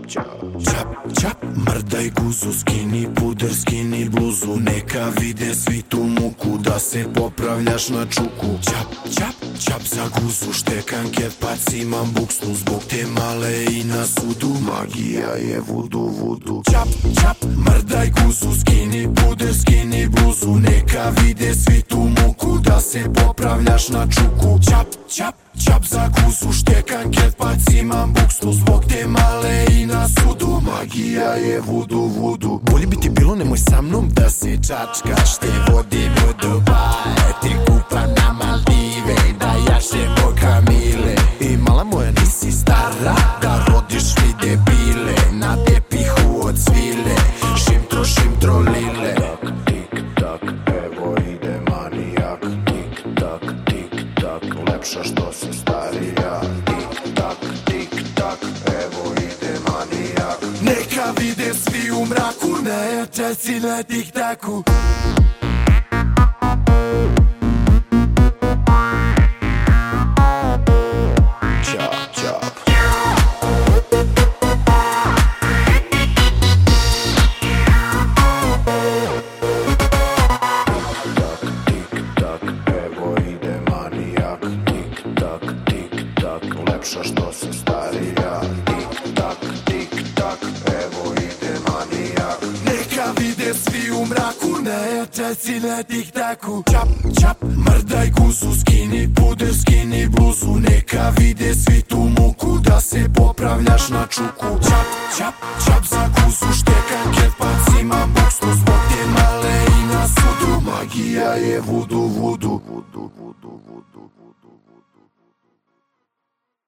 Čap, čap, mrdaj guzu, skini puder, skini bluzu. Neka vide svi tu muku, da se popravljaš na čuku. Čap, čap, čap za guzu, štekam kepac, imam buksnu. Zbog te male i na sudu, magija je vudu, vudu. Čap, čap, mrdaj guzu, skini puder, skini bluzu. Neka vide svi tu muku, da se popravljaš na čuku. Čap, čap, čap za guzu, štekam kepac, imam buksnu. Zbog te male i na sudu, magija je vudu, vudu. Bolje bi ti bilo nemoj sa mnom da se čačkaš, te vodim u Dubaje, te kupam na Maldive, da jašemo Kamile. I mala moja nisi stara, da rodiš mi debile, na tepihu od svile, šimtro, šimtro, lile. Tik, tak, evo ide manijak, tik, tak, lepša što se starija. Tik, tak, evo ide manijak. Neka vide svi u mraku, ne česi na tik taku. Lepša što se starija. Tik, tak, evo ide manijak. Neka vide svi u mraku, ne česi na tik taku. Čap, čap, mrdaj guzu, skini puder, skini bluzu. Neka vide svi tu muku, da se popravljaš na čuku. Čap, čap, čap za guzu, štekam kepac, imam buksnu. Zbog te male i na sudu, magija je vudu, vudu.